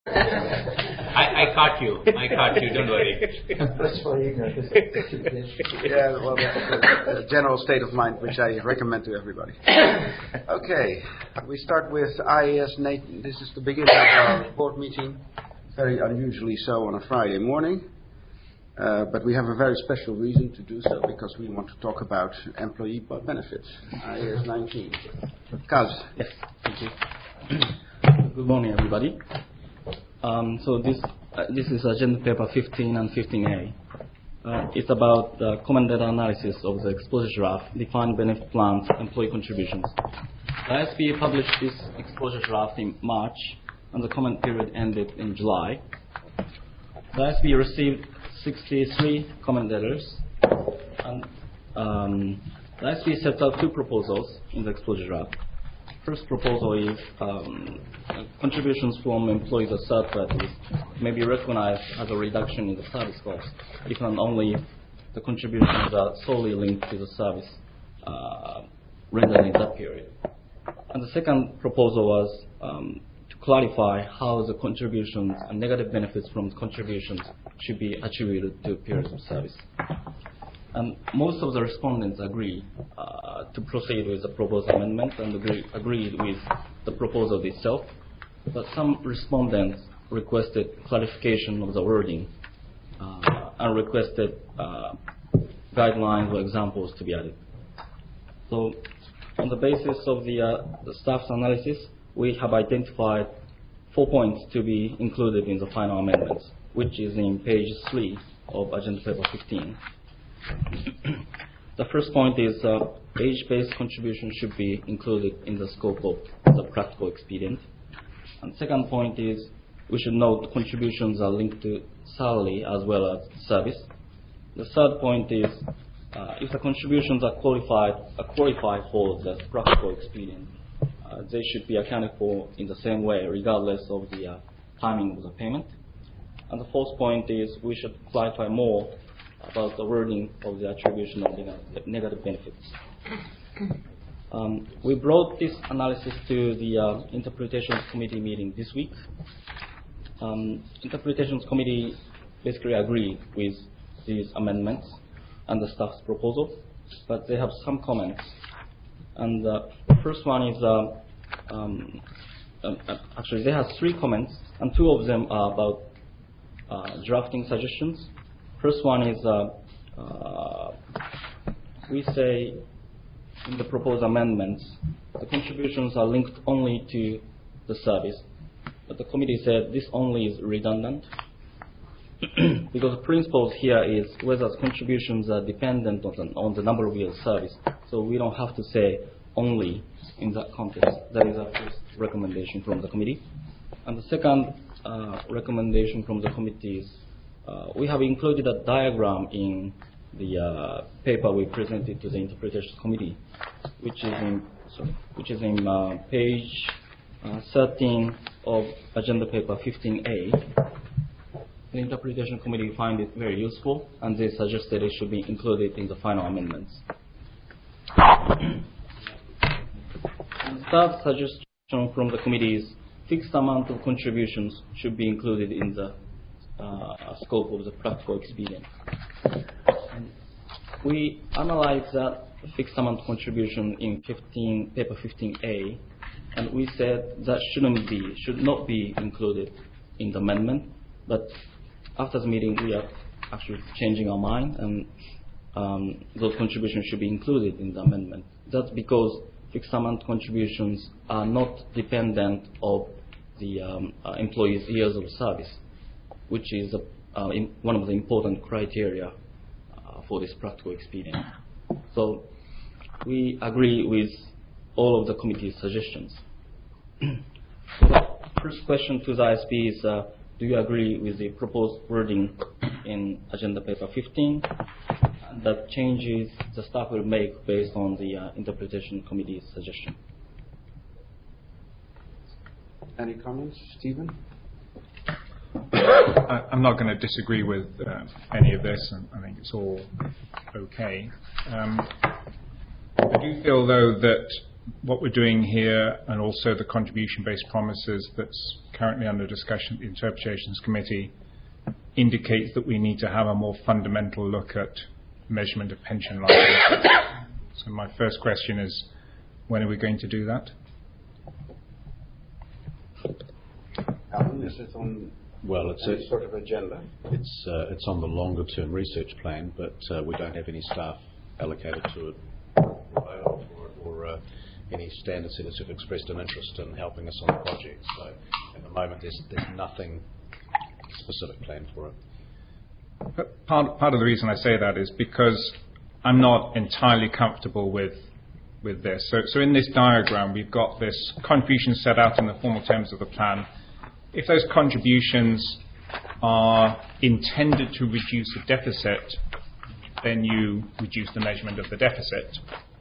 I caught you. Don't worry. That's for ignorant. Yeah, well, that's a general state of mind which I recommend to everybody. Okay, we start with IAS. This is the beginning of our board meeting, very unusually so on a Friday morning. But we have a very special reason to do so, because we want to talk about employee benefits, IAS 19. Kaz. Yes, thank you. Good morning, everybody. So this is agenda paper 15 and 15A. It's about the comment data analysis of the exposure draft, defined benefit plans, employee contributions. The ISB published this exposure draft in March, and the comment period ended in July. The ISB received 63 comment letters, and the ISB set out two proposals in the exposure draft. First proposal is contributions from employees or third parties may be recognized as a reduction in the service cost if and only if the contributions are solely linked to the service rendered in that period. And the second proposal was to clarify how the contributions and negative benefits from the contributions should be attributed to periods of service. And most of the respondents agree to proceed with the proposed amendment and agreed with the proposal itself, but some respondents requested clarification of the wording and requested guidelines or examples to be added. So, on the basis of the staff's analysis, we have identified 4 points to be included in the final amendments, which is in page 3 of agenda paper 15. The first point is age-based contribution should be included in the scope of the practical expedient. And second point is we should note contributions are linked to salary as well as service. The third point is if the contributions are qualified for the practical expedient, they should be accounted for in the same way regardless of the timing of the payment. And the fourth point is we should clarify more about the wording of the attribution of negative benefits. We brought this analysis to the Interpretations Committee meeting this week. Interpretations Committee basically agreed with these amendments and the staff's proposal, but they have some comments. And the first one is, actually they have 3 comments, and 2 of them are about drafting suggestions. First one is, we say in the proposed amendments, the contributions are linked only to the service. But the committee said this only is redundant because the principle here is whether the contributions are dependent on the number of years of service. So we don't have to say only in that context. That is our first recommendation from the committee. And the second recommendation from the committee is we have included a diagram in the paper we presented to the Interpretations Committee, which is in page 13 of agenda paper 15A. The Interpretation Committee find it very useful, and they suggested it should be included in the final amendments. And the third suggestion from the committee is fixed amount of contributions should be included in the scope of the practical expedient. We analyzed that fixed amount contribution in paper 15A, and we said that should not be included in the amendment. But after the meeting, we are actually changing our mind, and those contributions should be included in the amendment. That's because fixed amount contributions are not dependent of the employee's years of service, which is one of the important criteria for this practical expedient. So we agree with all of the committee's suggestions. So the first question to the ISB is, do you agree with the proposed wording in agenda paper 15? And that changes the staff will make based on the Interpretation Committee's suggestion. Any comments, Stephen? I'm not going to disagree with any of this, and I think it's all okay. I do feel, though, that what we're doing here, and also the contribution-based promises that's currently under discussion at the Interpretations Committee indicates that we need to have a more fundamental look at measurement of pension liability. So my first question is, when are we going to do that? Alan, is it on It's any sort of agenda? it's on the longer term research plan, but we don't have any staff allocated to it or any standard setters who've expressed an interest in helping us on the project. So at the moment there's nothing specific planned for it. But part of the reason I say that is because I'm not entirely comfortable with this. So in this diagram we've got this contribution set out in the formal terms of the plan. If those contributions are intended to reduce a deficit, then you reduce the measurement of the deficit.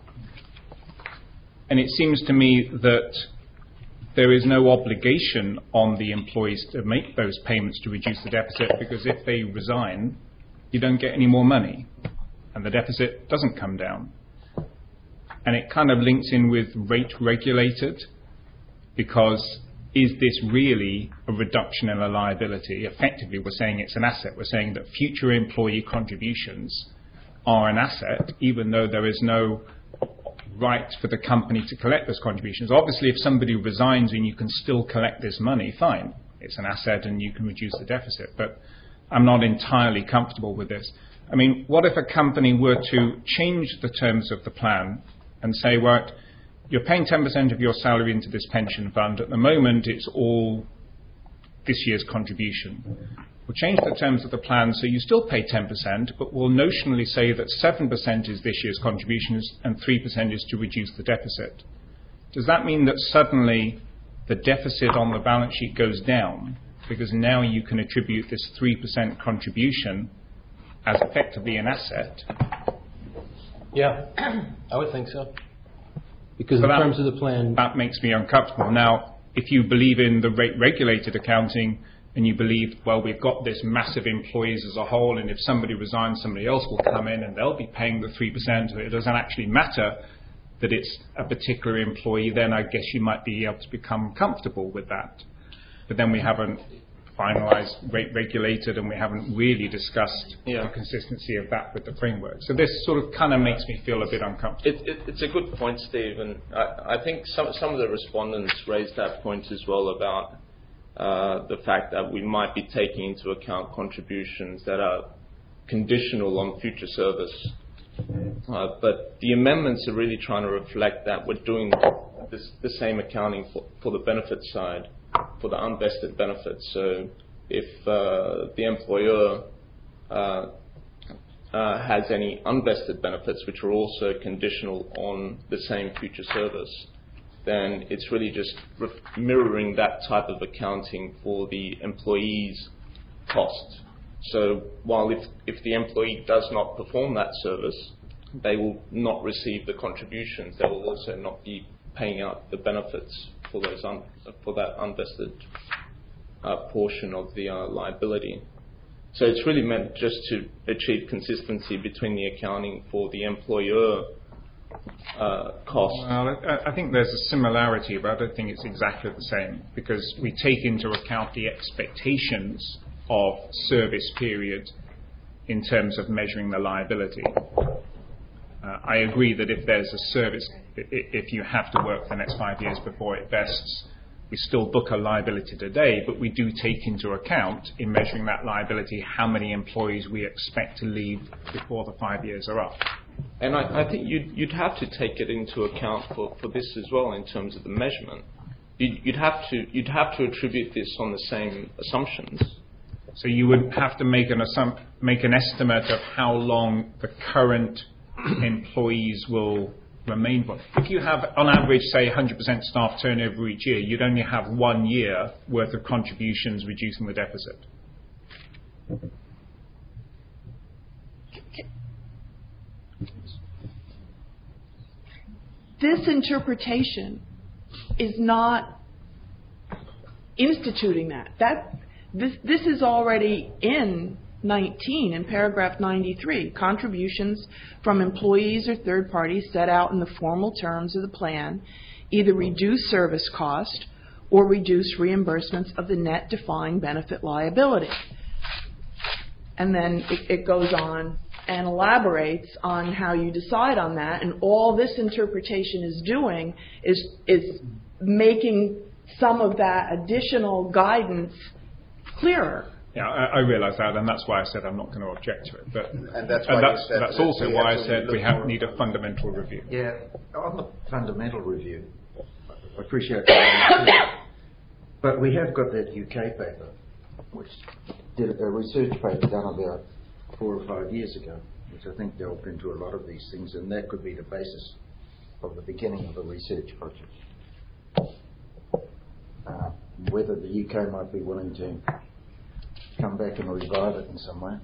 And it seems to me that there is no obligation on the employees to make those payments to reduce the deficit, because if they resign, you don't get any more money and the deficit doesn't come down. And it kind of links in with rate regulated, because is this really a reduction in a liability? Effectively, we're saying it's an asset. We're saying that future employee contributions are an asset, even though there is no right for the company to collect those contributions. Obviously, if somebody resigns and you can still collect this money, fine. It's an asset and you can reduce the deficit. But I'm not entirely comfortable with this. I mean, what if a company were to change the terms of the plan and say, well, you're paying 10% of your salary into this pension fund. At the moment, it's all this year's contribution. We'll change the terms of the plan so you still pay 10%, but we'll notionally say that 7% is this year's contributions and 3% is to reduce the deficit. Does that mean that suddenly the deficit on the balance sheet goes down because now you can attribute this 3% contribution as effectively an asset? Yeah, I would think so. Because in terms of the plan... That makes me uncomfortable. Now, if you believe in the rate-regulated accounting and you believe, well, we've got this massive employees as a whole, and if somebody resigns, somebody else will come in and they'll be paying the 3%, so it doesn't actually matter that it's a particular employee, then I guess you might be able to become comfortable with that. But then we haven't finalised rate-regulated, and we haven't really discussed the consistency of that with the framework. So this sort of kind of makes me feel a bit uncomfortable. It's a good point, Steve, and I think some of the respondents raised that point as well about the fact that we might be taking into account contributions that are conditional on future service. But the amendments are really trying to reflect that we're doing the same accounting for the benefit side, for the unvested benefits. So if the employer has any unvested benefits which are also conditional on the same future service, then it's really just mirroring that type of accounting for the employee's cost. So while if the employee does not perform that service, they will not receive the contributions. They will also not be paying out the benefits for those for that unvested portion of the liability. So it's really meant just to achieve consistency between the accounting for the employer cost. Well, I think there's a similarity, but I don't think it's exactly the same, because we take into account the expectations of service period in terms of measuring the liability. I agree that if there's a service, if you have to work for the next 5 years before it vests, we still book a liability today, but we do take into account in measuring that liability how many employees we expect to leave before the 5 years are up. And I think you'd have to take it into account for this as well in terms of the measurement. You'd have to attribute this on the same assumptions. So you would have to make an estimate of how long the current employees will remain. If you have, on average, say 100% staff turnover each year, you'd only have 1 year worth of contributions reducing the deficit. This interpretation is not instituting that. This is already in 19, in paragraph 93. Contributions from employees or third parties set out in the formal terms of the plan either reduce service cost or reduce reimbursements of the net defined benefit liability. And then it goes on and elaborates on how you decide on that. And all this interpretation is doing is making some of that additional guidance clearer. Yeah, I realise that, and that's why I said I'm not going to object to it. But and that's also why I said we need a fundamental review. Yeah, on the fundamental review, I appreciate that. But we have got that UK paper, which did a research paper done about 4 or 5 years ago, which I think delved into a lot of these things, and that could be the basis of the beginning of a research project. Whether the UK might be willing to come back and revive it in some way.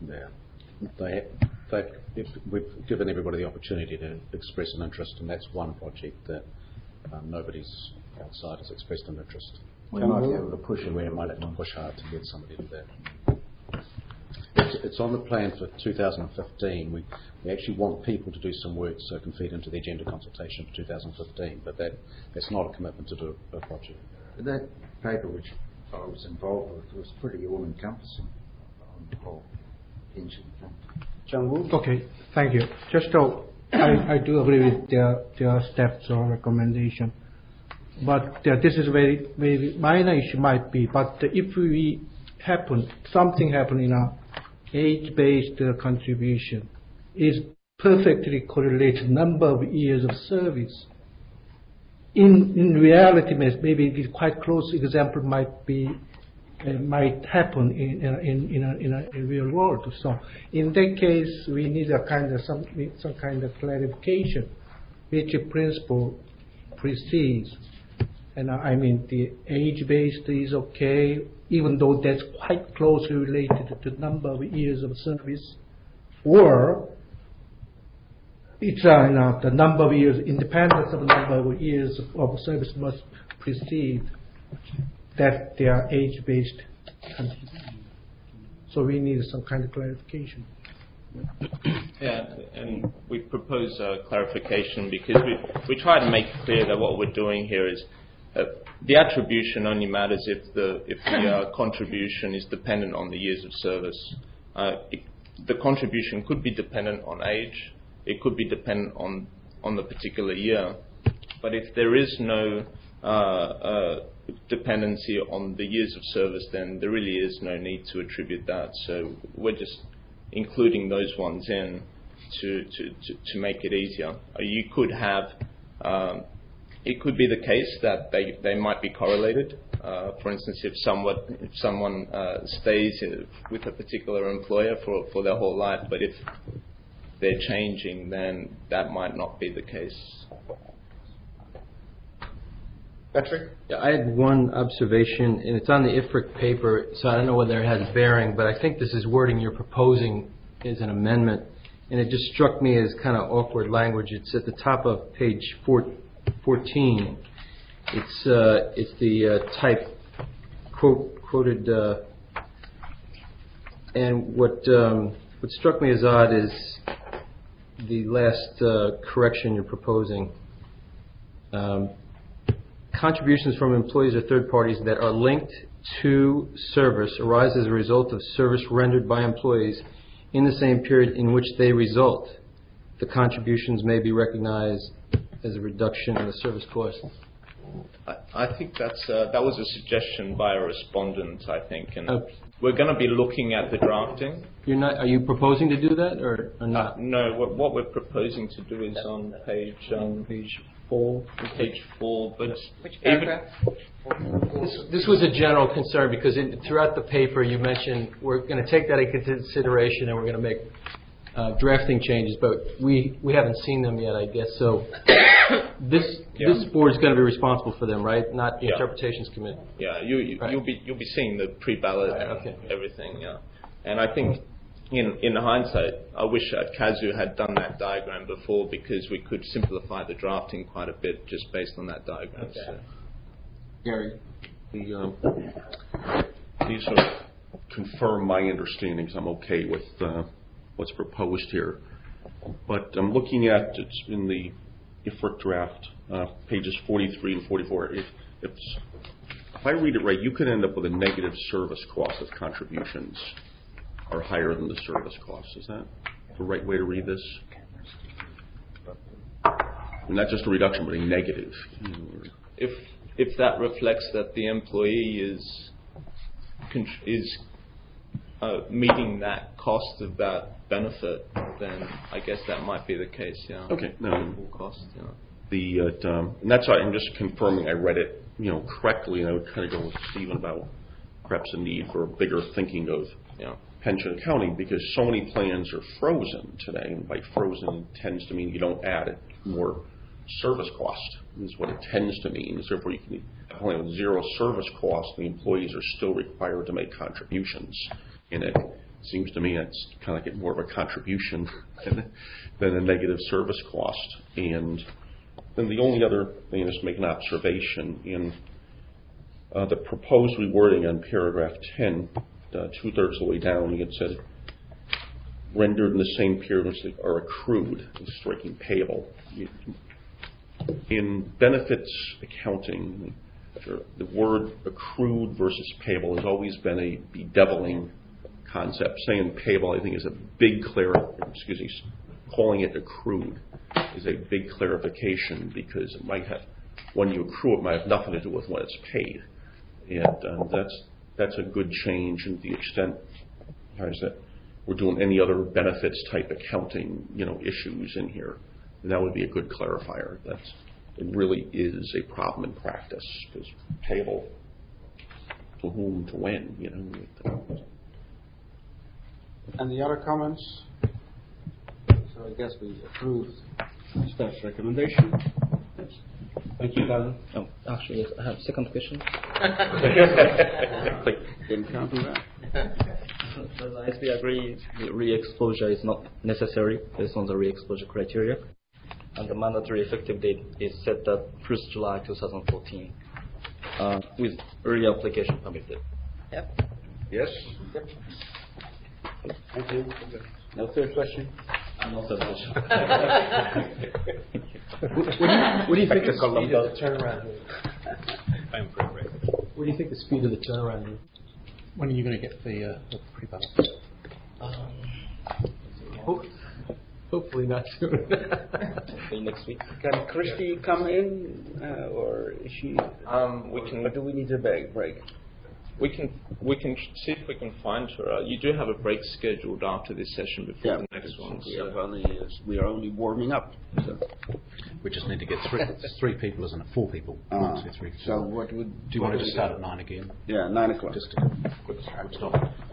Yeah, we've given everybody the opportunity to express an interest, and that's one project that nobody's outside has expressed an interest. We might be able to push it. We might have to push hard to get somebody to that. It's on the plan for 2015. We actually want people to do some work so it can feed into the agenda consultation for 2015, but that's not a commitment to do a project. That paper, which I was involved with, was pretty all-encompassing on the whole pension thing. John Wood? Okay, thank you. Just I do agree with their steps or recommendation, but this is very, very minor issue might be, but if something happen in a age-based contribution is perfectly correlated number of years of service. In reality, maybe quite close example might happen in a real world. So in that case, we need a kind of some kind of clarification, which principle precedes. And I mean, the age-based is okay, even though that's quite closely related to the number of years of service, or it's the number of years, independence of the number of years of service must precede that they are age-based contribution. So we need some kind of clarification. Yeah, and we propose clarification because we try to make clear that what we're doing here is the attribution only matters if the contribution is dependent on the years of service. The contribution could be dependent on age. It could be dependent on the particular year. But if there is no dependency on the years of service, then there really is no need to attribute that. So we're just including those ones in to make it easier. You could have it could be the case that they might be correlated. For instance, if someone stays with a particular employer for their whole life, but if they're changing, then that might not be the case. Patrick? Yeah, I had one observation, and it's on the IFRIC paper, so I don't know whether it has bearing, but I think this is wording you're proposing as an amendment, and it just struck me as kind of awkward language. It's at the top of page 14. It's the type quoted, and what struck me as odd is the last correction you're proposing. Contributions from employees or third parties that are linked to service arise as a result of service rendered by employees in the same period in which they result. The contributions may be recognized as a reduction in the service cost. I think that was a suggestion by a respondent, I think, and we're going to be looking at the drafting. Are you proposing to do that or not? No. What we're proposing to do is on page 4. Page 4, but which paragraph? This was a general concern because throughout the paper you mentioned we're going to take that into consideration and we're going to make drafting changes, but we haven't seen them yet, I guess. So this board is going to be responsible for them, right? Not the interpretations committee. Yeah, you'll be seeing the pre-ballot and everything. Yeah, and I think in hindsight, I wish Kazu had done that diagram before because we could simplify the drafting quite a bit just based on that diagram. Okay. So. Gary, these sort of confirm my understandings. I'm okay with what's proposed here, but I'm looking at it's in the IFRIC draft, pages 43 and 44. if I read it right, you could end up with a negative service cost if contributions are higher than the service cost. Is that the right way to read this? Not just a reduction, but a negative. If that reflects that the employee is meeting that cost of that benefit, then I guess that might be the case. Yeah. Okay. No. Full cost. Yeah. And that's why I'm just confirming I read it, correctly, and I would kind of go with Stephen about perhaps a need for bigger thinking of pension accounting, because so many plans are frozen today, and by frozen tends to mean you don't add more service cost, is what it tends to mean. So therefore, you can have a plan with zero service cost, the employees are still required to make contributions. And it seems to me it's kind of like more of a contribution than a negative service cost. And then the only other thing is to make an observation in the proposed rewording on paragraph 10, 2/3 of the way down, it said rendered in the same period which they are accrued, striking payable. In benefits accounting, the word accrued versus payable has always been a bedeviling concept. Saying payable, I think, is a big calling it accrued is a big clarification, because it might have, when you accrue it, might have nothing to do with when it's paid. And that's a good change, and the extent that we're doing any other benefits type accounting, issues in here, and that would be a good clarifier. It really is a problem in practice, because payable to whom, to when, And the other comments? So I guess we approved staff's recommendation. Yes. Thank you, Gavin. Oh, actually, yes, I have a second question. Didn't count on that. Does ISB agree the re-exposure is not necessary based on the re-exposure criteria? And the mandatory effective date is set at 1st July 2014, with early application permitted. Yep. Yes? Yep. Thank you. No third question? No third question. What do you think the speed of the turnaround is? What do you think the speed of the turnaround is? When are you going to get the pre-balance? Hopefully not soon. Hopefully next week. Can Christy come in, or is she? We can. Or do we need a break? We can see if we can find her. You do have a break scheduled after this session before the next one. We are only warming up. So. We just need to get three people, isn't it? 4 people. So what would? Do you want to just start at 9 again? Yeah, 9 o'clock. Just a quick stop.